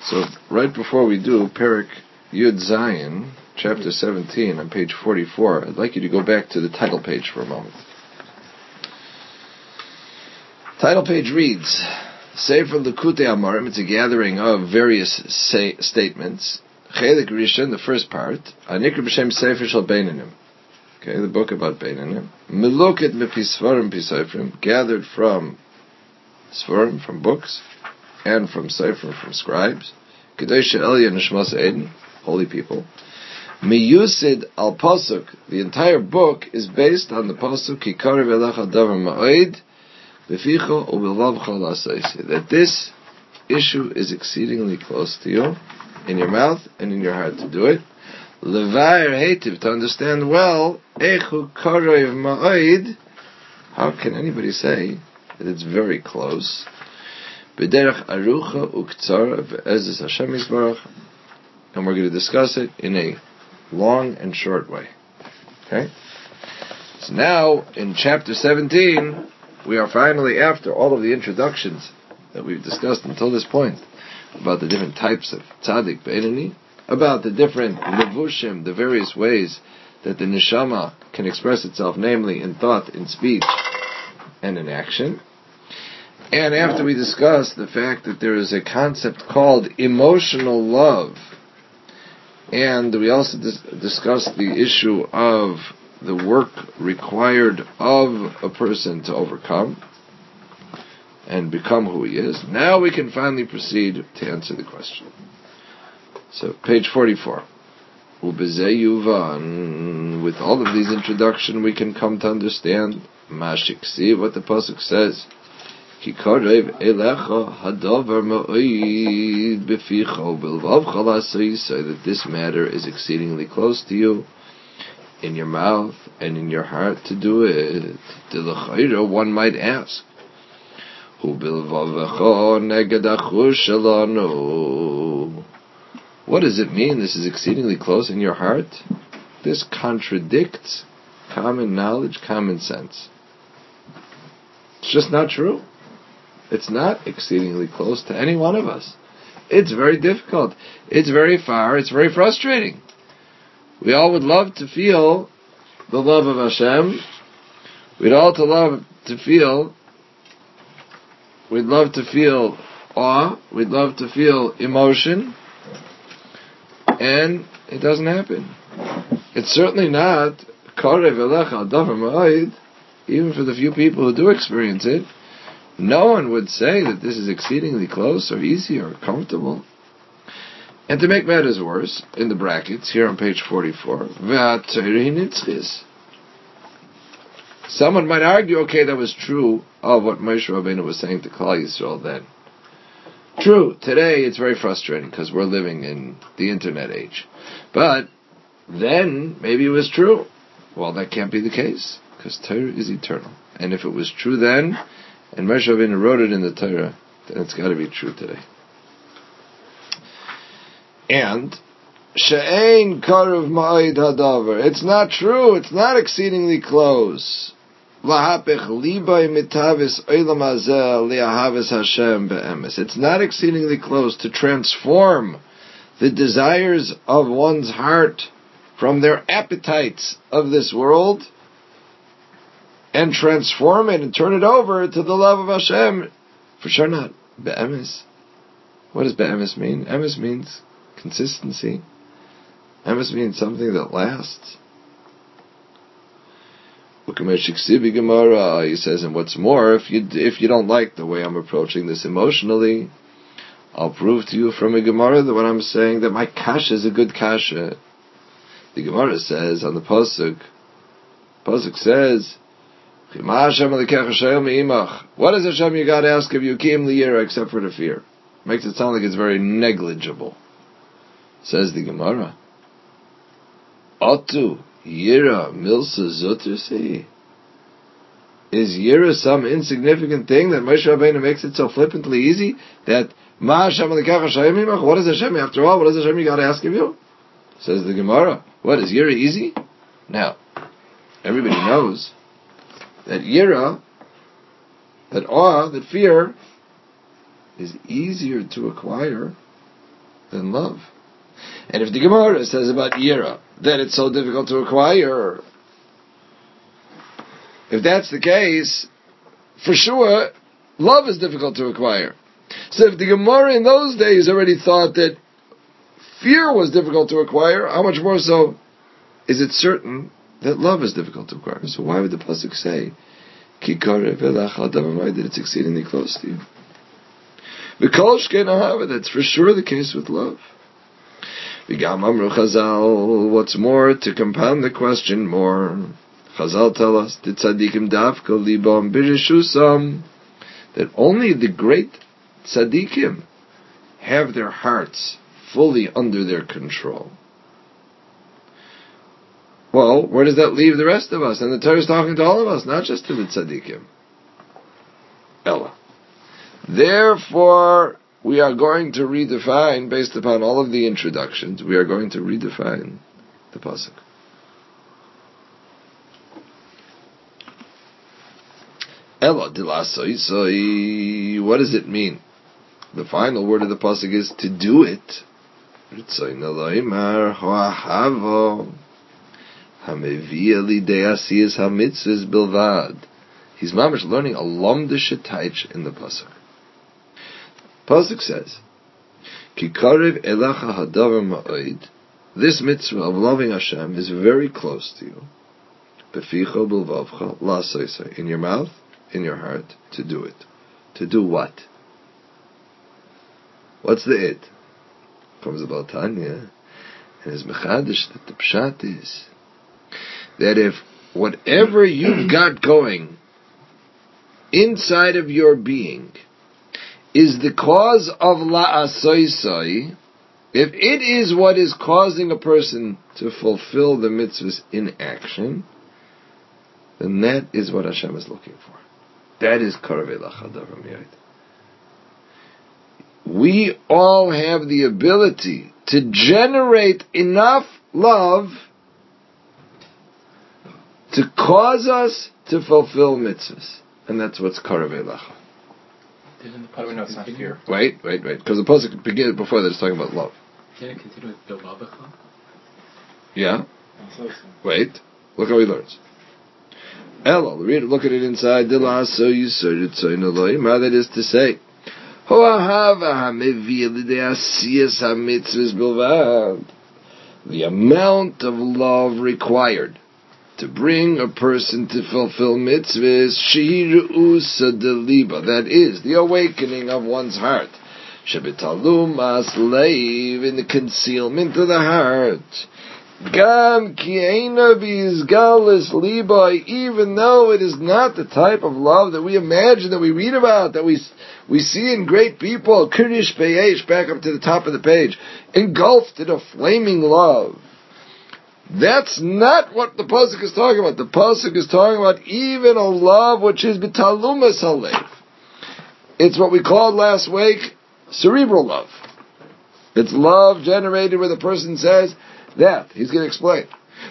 So right before we do Perek Yud Zayin, chapter 17, on page 44, I'd like you to go back to the title page for a moment. Title page reads, Sefer Likutei Amarim, it's a gathering of various statements. Chelik Rishon, the first part, Anikra B'Shem Sefer Shel Beinanim. Okay, the book about Beinanim. Meluket Mepisvarim Pisayfrim, gathered from Sfarim, from books, and from Sefer, from scribes. Kedosh Elya Nishmas Eden, holy people. Miyusid al Pasuk, the entire book is based on the Pasuk Ki Karev Elecha Davar Ma'od Beficha Ubilvavcha L'Asaysi, that this issue is exceedingly close to you, in your mouth and in your heart to do it. Levair Heitiv, to understand well, Echu Karev Ma'od, how can anybody say that it's very close? B'derech arucha uktzara ve'ezes Hashem Yisbarach, and we're going to discuss it in a long and short way. Okay? So now, in chapter 17, we are finally, after all of the introductions that we've discussed until this point, about the different types of tzaddik beinoni, about the different levushim, the various ways that the neshama can express itself, namely in thought, in speech, and in action. And after we discussed the fact that there is a concept called emotional love, and we also discussed the issue of the work required of a person to overcome and become who he is, now we can finally proceed to answer the question. So, page 44. Ubezei Yuvan, with all of these introduction, we can come to understand Mashiksi, what the pasuk says. Ki karev elecha hadavar ma'od beficha ubilvavcha l'asayisa, that this matter is exceedingly close to you, in your mouth and in your heart to do it. D'lechayra, one might ask, ubilvavcha neged achur shelanu, what does it mean this is exceedingly close in your heart? This contradicts common knowledge, common sense. It's just not true. It's not exceedingly close to any one of us. It's very difficult. It's very far. It's very frustrating. We all would love to feel the love of Hashem. We'd love to feel awe. We'd love to feel emotion. And it doesn't happen. It's certainly not Karev Elecha Davar Ma'od, even for the few people who do experience it. No one would say that this is exceedingly close or easy or comfortable. And to make matters worse, in the brackets, here on page 44, someone might argue, okay, that was true of what Moshe Rabbeinu was saying to Klal Yisrael then. True, today it's very frustrating because we're living in the internet age. But then, maybe it was true. Well, that can't be the case, because Torah is eternal. And if it was true then, and Moshe Rabbeinu wrote it in the Torah, then it's got to be true today. And she'ein karev ma'od hadavar, it's not true, it's not exceedingly close. Lahapech libay mitavis olam hazeh liahavis Hashem be'emes, it's not exceedingly close to transform the desires of one's heart from their appetites of this world and transform it and turn it over to the love of Hashem. For sure not be'emes. What does be'emes mean? Emes means consistency. Emes means something that lasts. He says, and what's more, if you don't like the way I'm approaching this emotionally, I'll prove to you from a Gemara that what I'm saying, that my kasha is a good kasha. The Gemara says on the pasuk says, what does Hashem you got to ask of you, except for the fear? Makes it sound like it's very negligible. Says the Gemara, Otu Yira Milsa Zutrsi. Is Yira some insignificant thing that Moshe Rabbeinu makes it so flippantly easy? That what is Hashem after all? What does Hashem you got to ask of you? Says the Gemara. What, is Yira easy? Now, everybody knows that Yira, that awe, that fear, is easier to acquire than love. And if the Gemara says about Yira that it's so difficult to acquire, if that's the case, for sure, love is difficult to acquire. So if the Gemara in those days already thought that fear was difficult to acquire, how much more so is it certain that love is difficult to acquire? So why would the pasuk say, Ki karev elecha that it's exceedingly close to you? That's for sure the case with love. What's more, to compound the question more, Chazal tell us that only the great tzaddikim have their hearts fully under their control. Well, where does that leave the rest of us? And the Torah is talking to all of us, not just to the tzaddikim. Ella. Therefore, we are going to redefine, based upon all of the introductions, we are going to redefine the pasuk. Ella dilasoi. What does it mean? The final word of the pasuk is to do it. He's mamish learning a lomdische taich in the pasuk. Pasuk says, Ki karev elecha hadavar ma'od. This mitzvah of loving Hashem is very close to you. Beficha bilvavcha la'asosei. In your mouth, in your heart, to do it. To do what? What's the it? Comes about Tanya, and is mechadish that the pshat is that if whatever you've got going inside of your being is the cause of la'asoisai, if it is what is causing a person to fulfill the mitzvahs in action, then that is what Hashem is looking for. That is karev elecha hadavar ma'od. We all have the ability to generate enough love to cause us to fulfill mitzvahs. And that's what's karev elecha. How do we know it's not fear? Wait. Because the pasuk begins before that, it's talking about love. Can it continue with Bilvavicha? Yeah. Wait. Look how he learns. Ella, look at it inside. That is to say, the amount of love required to bring a person to fulfill mitzvahs, that is the awakening of one's heart, shebetalum asleiv, in the concealment of the heart, gam ki'ena bizgalis libai, even though it is not the type of love that we imagine, that we read about, that we see in great people, Kirish Beyesh, back up to the top of the page, engulfed in a flaming love. That's not what the pasuk is talking about. The pasuk is talking about even a love which is bitalumas halev. It's what we called last week cerebral love. It's love generated where the person says that. He's going to explain.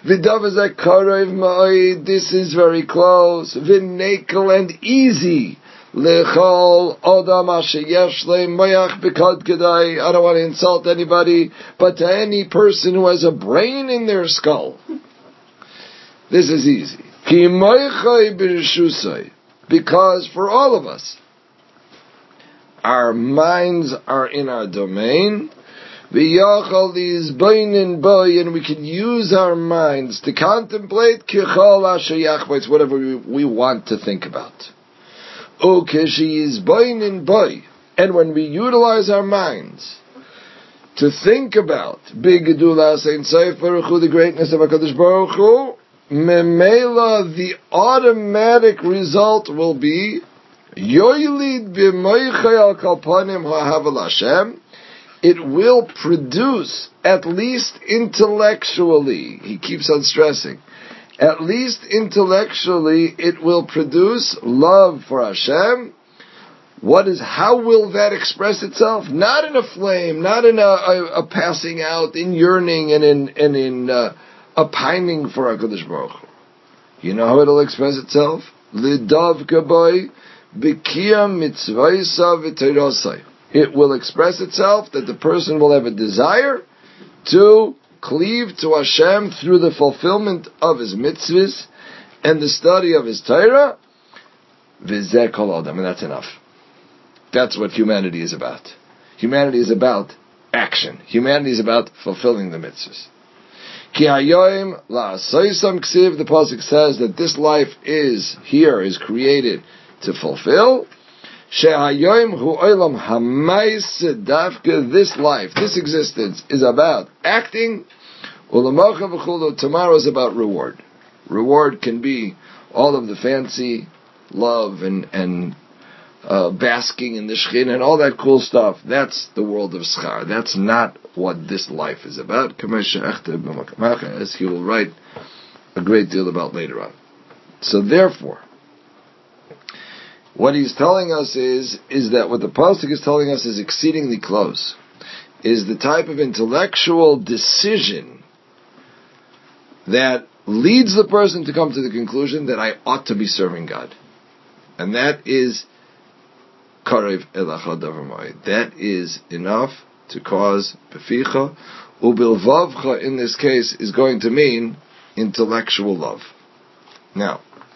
This is very close. V'nekel and easy. Lechol odam asher yesh le moyach b'kod kedai. I don't want to insult anybody, but to any person who has a brain in their skull, this is easy. Ki moychai b'rishusai. Because for all of us, our minds are in our domain. V'yachal is bainin boy, and we can use our minds to contemplate kichol asher yachbais, whatever we want to think about. Ukeshi is bainin boy, and when we utilize our minds to think about big gedula Saint Seif Baruch Hu, the greatness of HaKadosh Baruch Hu, memela, the automatic result will be yoylid b'moichai al kalpanim ha'havel Hashem. It will produce, at least intellectually, he keeps on stressing, at least intellectually, it will produce love for Hashem. How will that express itself? Not in a flame, not in a passing out, in yearning and in a pining for HaKadosh Baruch Hu. You know how it'll express itself? Lidav kaboy b'kiyam mitzvaysa v'teirosai. it will express itself that the person will have a desire to cleave to Hashem through the fulfillment of his mitzvahs and the study of his Torah. V'zeh kol adam, and that's enough. That's what humanity is about. Humanity is about action. Humanity is about fulfilling the mitzvahs. Ki hayoim la'asoisam ksiv, the pasuk says that this life is created to fulfill. Shehayoim hu olam hamayis davka, this life, this existence is about acting. Ulamacha v'chulo, tomorrow is about reward. Reward can be all of the fancy love and basking in the Shekhinah and all that cool stuff. That's the world of schar. That's not what this life is about, as he will write a great deal about later on. So therefore, what he's telling us is that what the pasuk is telling us is exceedingly close, is the type of intellectual decision that leads the person to come to the conclusion that I ought to be serving God. And that is karev elacha davar mai. That is enough to cause beficha. Ubilvavcha in this case is going to mean intellectual love. Now,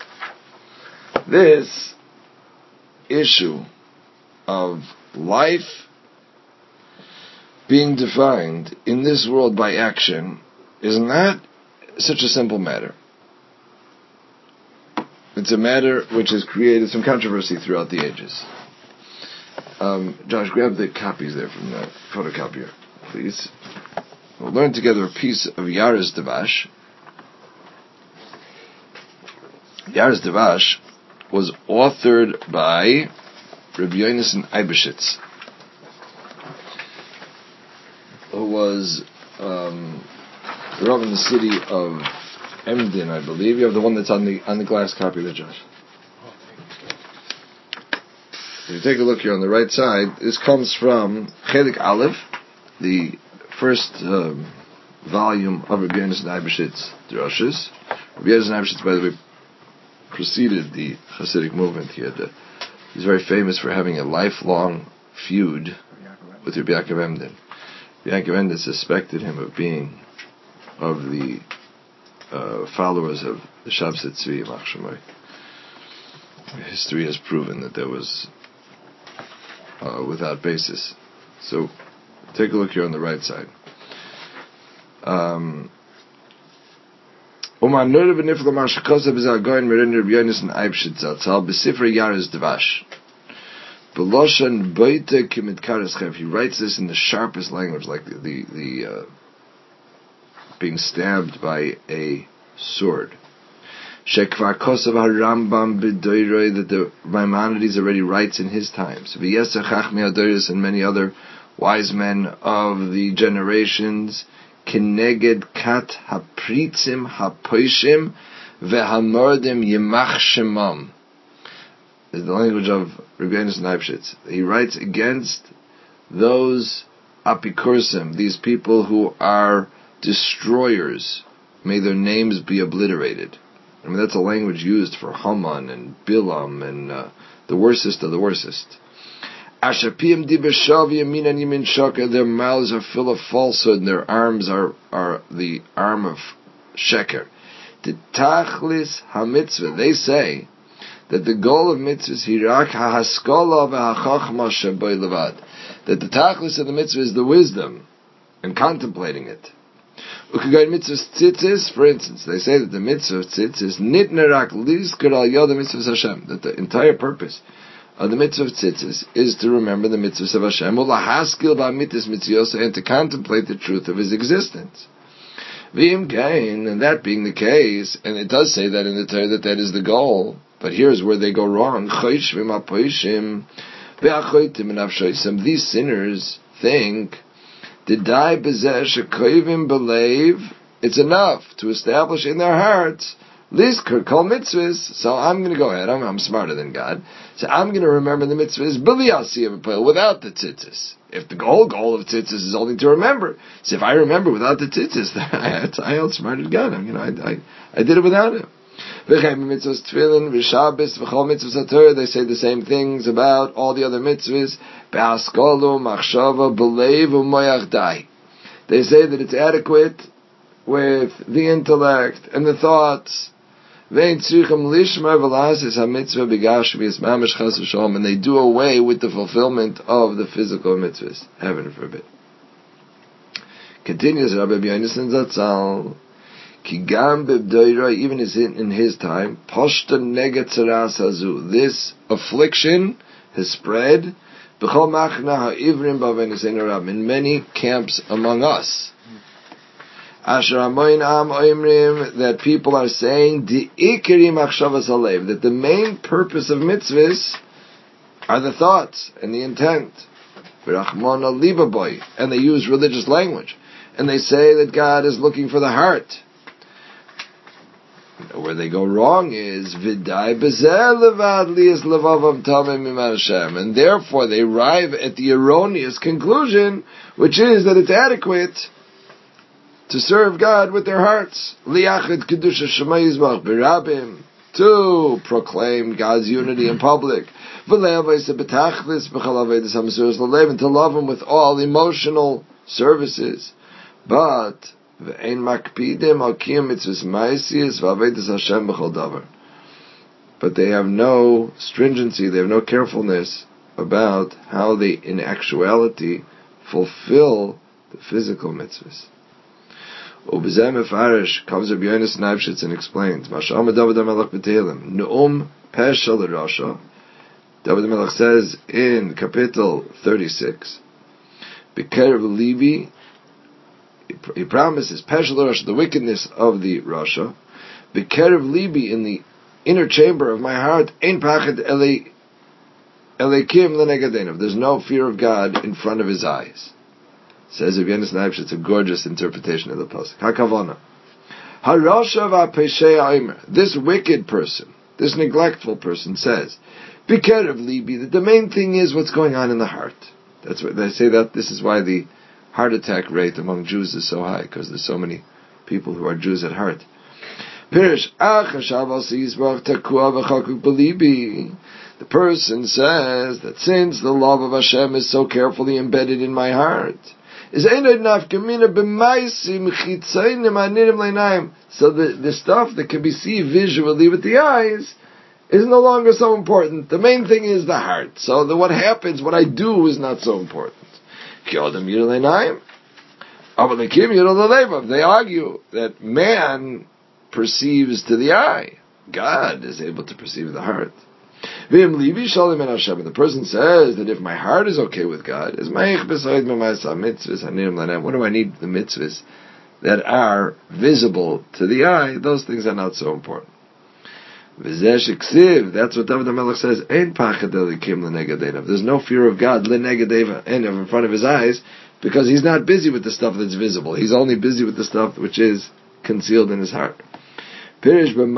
this issue of life being defined in this world by action is not such a simple matter. It's a matter which has created some controversy throughout the ages. Josh, grab the copies there from the photocopier, please. We'll learn together a piece of Yaris Devash. Yaris Devash was authored by Rabbi Yonason Eibeshitz, who was the Rav in the city of Emden, I believe. You have the one that's on the glass copy there, Josh. If you take a look here on the right side, this comes from Chelik Aleph, the first volume of Rabbi Yonason Eibeshitz Drushes. Rabbi Yonason Eibeshitz, by the way, preceded the Hasidic movement. He's very famous for having a lifelong feud with Rabbi Yaakov Emden. Rabbi Yaakov Emden suspected him of being of the followers of the Shabsat Tzvi Machshamai. History has proven that there was without basis. So take a look here on the right side. Umar Nur v'nifla mar shekosav b'zeh hagoyin merin Rabbi Yonason Eibeshitz Zatzal b'sifrei Yaris Devash b'loshan boite k'mitkares chev. He writes this in the sharpest language, like the being stabbed by a sword. Shekvar kosav harambam b'doiroi, that the Maimonides already writes in his times. V'yesach chachmei hadoros, and many other wise men of the generations. Keneged kat hapritzim hapoishim vehamordim yemach shemam. Is the language of Rabbi Yonason Eibeshitz. He writes against those apikursim, these people who are destroyers. May their names be obliterated. I mean, that's a language used for Haman and Bilam and the worstest of the worstest. Ashapim dibeshav yamin and yamin shaka. Their mouths are full of falsehood, and their arms are the arm of sheker. The tachlis hamitzvah. They say that the goal of mitzvah is hirak hahaskola v'hachachma shaboy levad. That the tachlis of the mitzvah is the wisdom and contemplating it. Ukagay mitzvah tzitzis, for instance, they say that the mitzvah tzitzis nitnerak lizkar al yod mitzvah Hashem. That the entire purpose of the mitzvah of tzitzis is to remember the mitzvahs of Hashem, ulahaskil ba'mitzvahs mitzvahs, and to contemplate the truth of His existence. V'im kain, and that being the case, and it does say that in the Torah that is the goal, but here's where they go wrong. These sinners think it's enough to establish in their hearts Lizkar kol mitzvahs. So I'm going to go ahead. I'm smarter than God. So I'm going to remember the mitzvahs without the tzitzis. If the whole goal of tzitzis is only to remember, so if I remember without the tzitzis, I outsmarted God. I did it without Him. V'chein mitzvahs tefillin, v'shabbos, v'chol mitzvahs haTorah. They say the same things about all the other mitzvahs. Be'askolu, machshava, b'leiv, u'moyach dai. They say that it's adequate with the intellect and the thoughts. And they do away with the fulfillment of the physical mitzvahs. Heaven forbid. Continues Rabbi Yonasan Zatzal, even in his time, this affliction has spread in many camps among us. That people are saying that the main purpose of mitzvahs are the thoughts and the intent. And they use religious language. And they say that God is looking for the heart. Where they go wrong is and therefore they arrive at the erroneous conclusion, which is that it's adequate to serve God with their hearts. To proclaim God's unity in public. And to love Him with all emotional services. But they have no stringency, they have no carefulness about how they in actuality fulfill the physical mitzvahs. Ubezeh Mefarish comes Rabbi Yonasan Eibshitz and explains, Masha'am David HaMelech B'Teilim, Nu'um Peshel Rasha. David HaMelech says in Kapitel 36, B'Kerev Libi, he promises Peshel Rasha, the wickedness of the Rasha, B'Kerev Libi, in the inner chamber of my heart, Ein Pachad Elekim L'Negadenav. There's no fear of God in front of his eyes. Says Rabbi Yonasan Eibshitz, it's a gorgeous interpretation of the pasuk. Hakavana, Harasha v'Peshei Aimer. This wicked person, this neglectful person says, B'Kerev Libi, that the main thing is what's going on in the heart. That's what they say. That this is why the heart attack rate among Jews is so high, because there's so many people who are Jews at heart. Pirish the person says that since the love of Hashem is so carefully embedded in my heart, so the stuff that can be seen visually with the eyes is no longer so important. The main thing is the heart. So what happens, what I do, is not so important. They argue that man perceives to the eye. God is able to perceive the heart. And the person says that if my heart is okay with God, what do I need the mitzvahs that are visible to the eye? Those things are not so important. That's what David HaMelech says. There's no fear of God in front of his eyes, because he's not busy with the stuff that's visible. He's only busy with the stuff which is concealed in his heart. He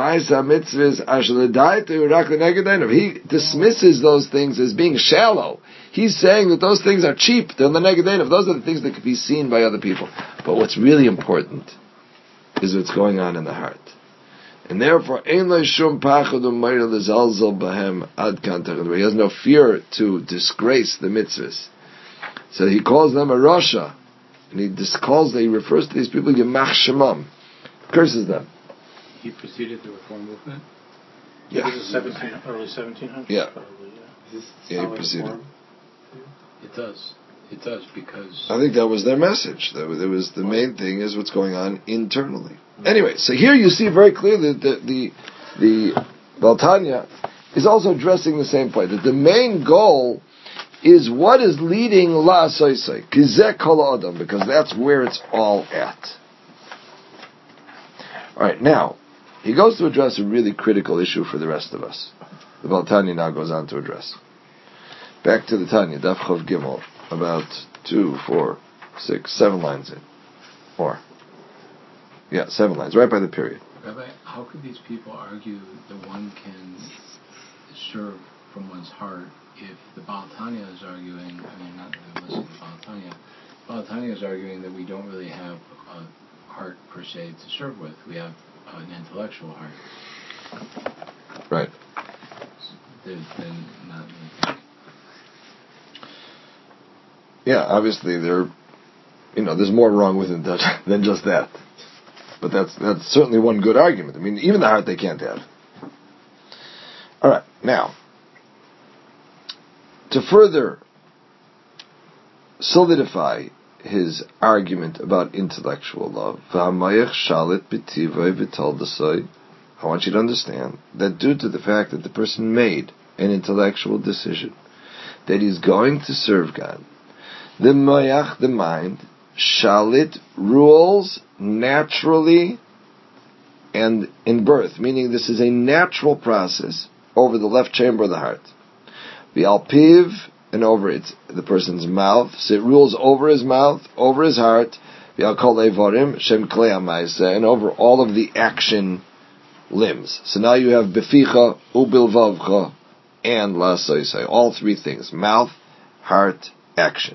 dismisses those things as being shallow. He's saying that those things are cheap. They're the negative. Those are the things that can be seen by other people. But what's really important is what's going on in the heart. And therefore, he has no fear to disgrace the mitzvahs. So he calls them a rasha, and he refers to these people Yemach Shemam, curses them. He preceded the Reform movement? Yeah. This is early 1700s? Yeah. Probably, yeah. Yeah, he preceded. It does. It does, because I think that was their message. There was the main thing is what's going on internally. Anyway, so here you see very clearly that the Baal Tanya is also addressing the same point, that the main goal is what is leading La Asoisai, Kizek Kol Adam, because that's where it's all at. Alright, now, he goes to address a really critical issue for the rest of us. The Baal Tanya now goes on to address. Back to the Tanya, Daf Chav Gimel, about 2, 4, 6, 7 lines in. More. Yeah, 7 lines, right by the period. Rabbi, how could these people argue that one can serve from one's heart if the Baal Tanya is arguing, not that I'm listening to Baal Tanya, Baal Tanya is arguing that we don't really have a heart per se to serve with. We have an intellectual heart. Right. Then not. Yeah, obviously there's more wrong with it than just that. But that's certainly one good argument. I mean, even the heart they can't have. All right, now to further solidify his argument about intellectual love, I want you to understand that due to the fact that the person made an intellectual decision that he's going to serve God, the mayach, the mind, shalit, rules naturally and in birth, meaning this is a natural process over the left chamber of the heart. The alpiv, and over the person's mouth, so it rules over his mouth, over his heart, and over all of the action limbs. So now you have beficha, ubilvavcha, and lasoisai, all three things: mouth, heart, action.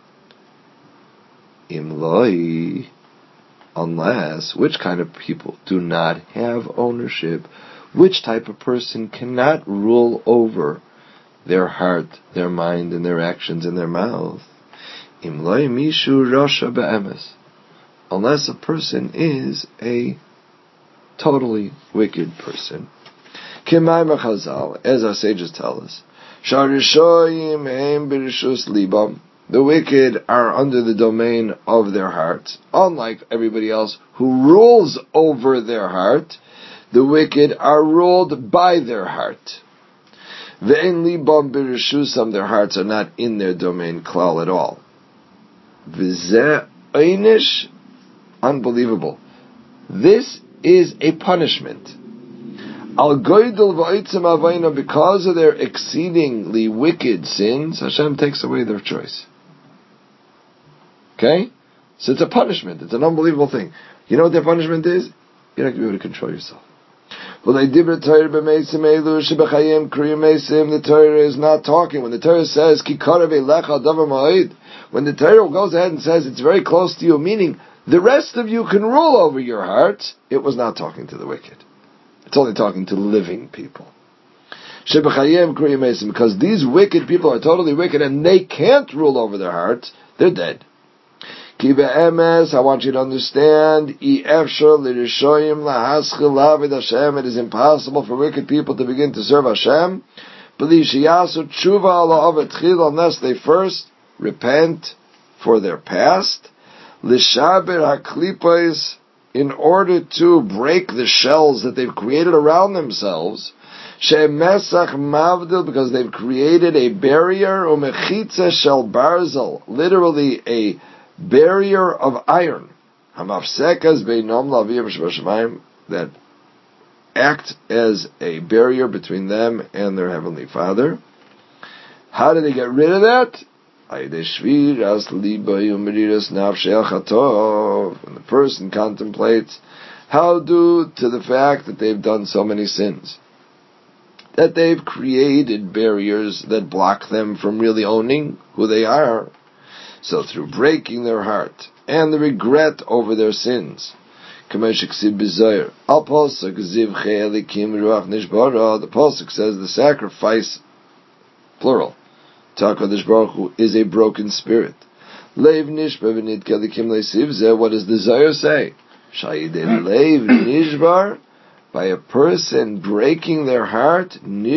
Imloi, unless, which kind of people do not have ownership? Which type of person cannot rule over their heart, their mind, and their actions in their mouth? Imloi mishu rasha be'emes, unless a person is a totally wicked person. Kimayim Chazal, as our sages tell us, Sharishoyim heim b'rishus libam, the wicked are under the domain of their hearts. Unlike everybody else who rules over their heart, the wicked are ruled by their heart. Ve'en libam b'rishusam, their hearts are not in their domain klal at all. V'zeh einish, unbelievable. This is a punishment. Al goydel v'oitzem avayna, because of their exceedingly wicked sins, Hashem takes away their choice. Okay? So it's a punishment. It's an unbelievable thing. You know what their punishment is? You're not going to be able to control yourself. The Torah is not talking. When the Torah says, when the Torah goes ahead and says it's very close to you, meaning the rest of you can rule over your heart, it was not talking to the wicked. It's only talking to living people. Because these wicked people are totally wicked and they can't rule over their hearts, they're dead. I want you to understand, it is impossible for wicked people to begin to serve Hashem unless they first repent for their past, in order to break the shells that they've created around themselves, because they've created a barrier, literally a barrier of iron, that act as a barrier between them and their Heavenly Father. How do they get rid of that? When the person contemplates how due to the fact that they've done so many sins, that they've created barriers that block them from really owning who they are. So through breaking their heart and the regret over their sins, the Pasuk says the sacrifice, plural, HaKadosh Baruch Hu, is a broken spirit. What does the Zohar say? By a person breaking their heart,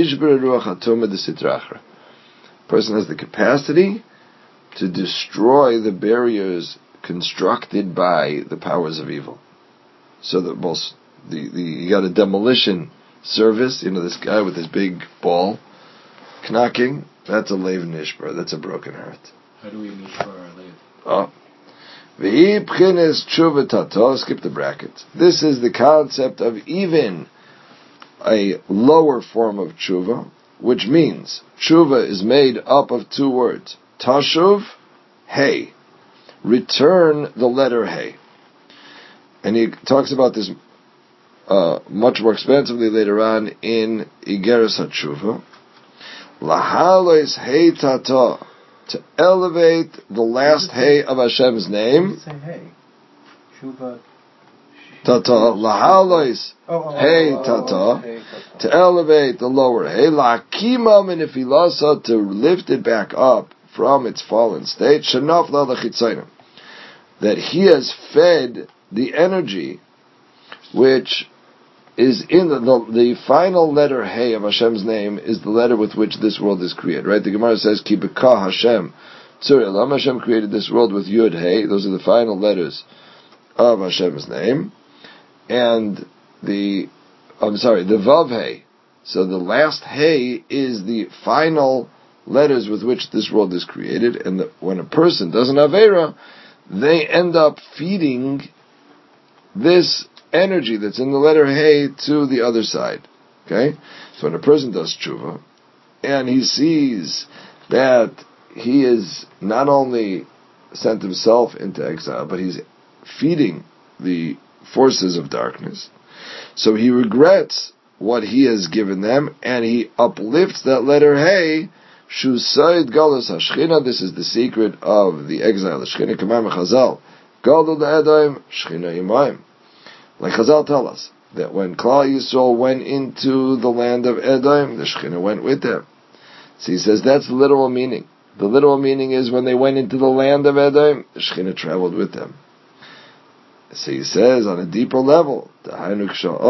person has the capacity to destroy the barriers constructed by the powers of evil. So that you got a demolition service, this guy with his big ball knocking, that's a leiv nishbar, that's a broken heart. How do we nishbar our leiv? Skip the brackets. This is the concept of even a lower form of tshuva, which means tshuva is made up of two words. Tashuv, hey. Return the letter hey. And he talks about this much more expansively later on in Igeres HaTshuva. Lahalois hey tata, to elevate the last hey of Hashem's name. Say hey. Tshuva, Tata lahalois hey tata, to elevate the lower hey, la'akimam and if he lasa, to lift it back up from its fallen state, shenaf la lechitzayim, that he has fed the energy which is in the final letter hey of Hashem's name is the letter with which this world is created. Right? The Gemara says Ki b'ka Hashem tzur elam, Hashem created this world with yud hey. Those are the final letters of Hashem's name, and the vav hey. So the last hey is the final letters with which this world is created, and when a person does an avera, they end up feeding this energy that's in the letter hey to the other side. Okay? So when a person does tshuva, and he sees that he is not only sent himself into exile, but he's feeding the forces of darkness, so he regrets what he has given them, and he uplifts that letter hey, Shusayid Galus Hashchina. This is the secret of the exile. Shchina Kamam Chazal Gadol Edaim Shchina Imayim. Like Chazal tell us that when Klal Yisrael went into the land of Edom, the Shechina went with them. So he says that's the literal meaning. The literal meaning is when they went into the land of Edom, the Shechina traveled with them. So he says on a deeper level, when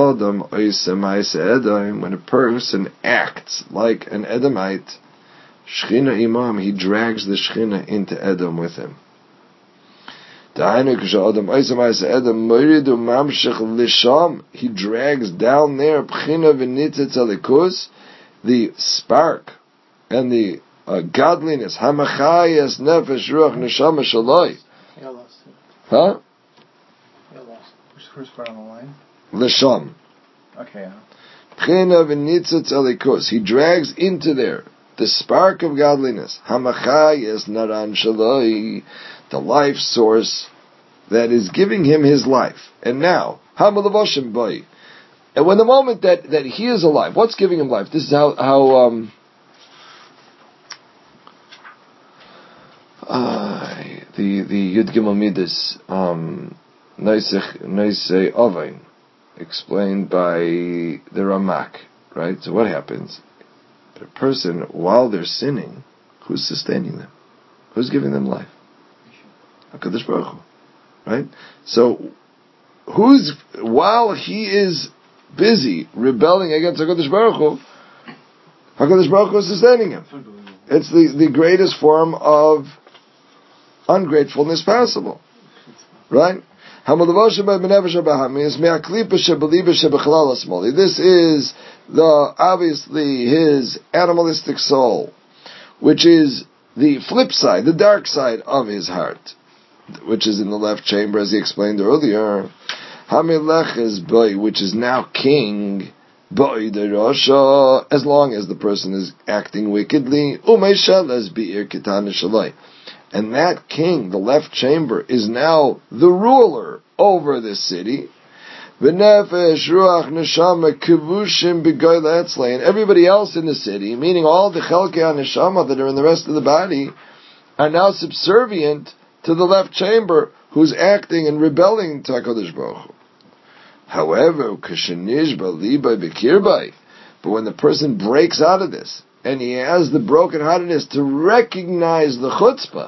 a person acts like an Edomite, Shechina Imam, he drags the Shechina into Edom with him. He drags down there the spark and the godliness. Hamachayas nefesh ruach neshama shaloi. Huh? Which is the first part on the line? Lisham. Okay. He drags into there the spark of godliness. Hamachayas naran shaloi. The life source that is giving him his life. And now, Hamalavoshim boy. And when the moment that he is alive, what's giving him life? This is how the Yud Gimel Midas Noisei Ovain, explained by the Ramak. Right? So what happens? A person, while they're sinning, who's sustaining them? Who's giving them life? HaKadosh Baruch Hu, right? So, while he is busy rebelling against HaKadosh Baruch Hu is sustaining him. It's the greatest form of ungratefulness possible, right? This is obviously his animalistic soul, which is the flip side, the dark side of his heart, which is in the left chamber, as he explained earlier. Hamelech is boy, which is now king, boy the Rasha, as long as the person is acting wickedly. Umeishal as bi'ir kitan shalai, and that king, the left chamber, is now the ruler over this city. V'nefesh ruach neshama kivushim b'goyla etzlei, and everybody else in the city, meaning all the chelkei neshama that are in the rest of the body, are now subservient to the left chamber, who's acting and rebelling to HaKadosh Baruch Hu. However, k'shenishba libay b'kirbay, but when the person breaks out of this, and he has the brokenheartedness to recognize the chutzpah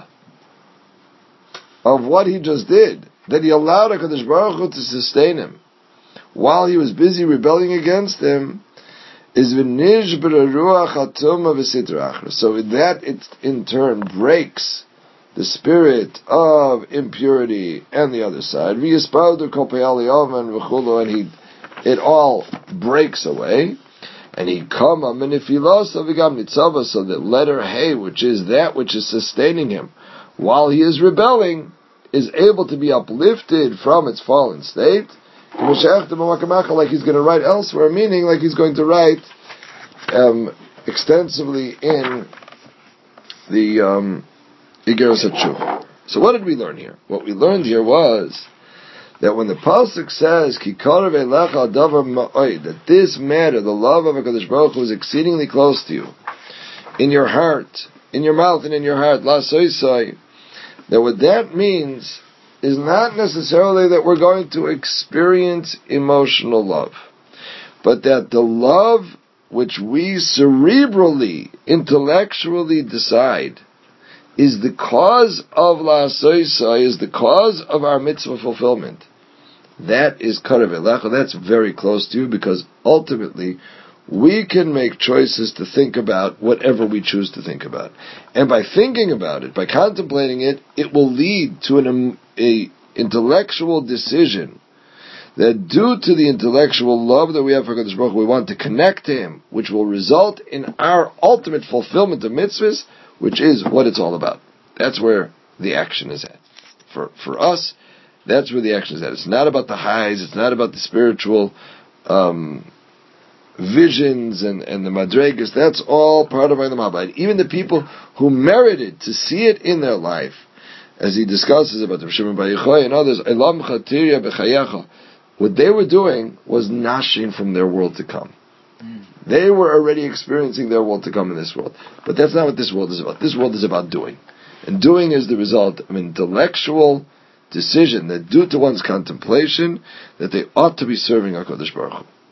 of what he just did, that he allowed HaKadosh Baruch Hu to sustain him, while he was busy rebelling against him, is v'nishbra ruach hatuma v'sitra achra. So that it in turn breaks the spirit of impurity and the other side. V'yispaudu kol peyali oven v'chulu, and it all breaks away. And he come a minifilosa v'gam nitzava, so that letter hey, which is that which is sustaining him while he is rebelling, is able to be uplifted from its fallen state. Like he's going to write elsewhere, meaning like he's going to write extensively in the Igeros HaTshuva. So what did we learn here? What we learned here was that when the pasuk says Kikarev elecha davar ma'od, that this matter, the love of HaKadosh Baruch Hu, is exceedingly close to you, in your heart, in your mouth and in your heart, la soisai, that what that means is not necessarily that we're going to experience emotional love, but that the love which we cerebrally, intellectually decide is the cause of la'asoisa, is the cause of our mitzvah fulfillment. That is karev elecha. That's very close to you, because ultimately we can make choices to think about whatever we choose to think about. And by thinking about it, by contemplating it, it will lead to an intellectual decision that due to the intellectual love that we have for HaKadosh Baruch Hu, we want to connect to Him, which will result in our ultimate fulfillment of mitzvahs, which is what it's all about. That's where the action is at. For us, that's where the action is at. It's not about the highs, it's not about the spiritual visions and the madregas. That's all part of Olam Haba. Even the people who merited to see it in their life, as he discusses about the Shimon Bar Yochai and others, Elam Chatirya B'Chayecha, what they were doing was nashing from their world to come. They were already experiencing their world to come in this world. But that's not what this world is about. This world is about doing. And doing is the result of an intellectual decision that due to one's contemplation, that they ought to be serving HaKadosh Baruch Hu.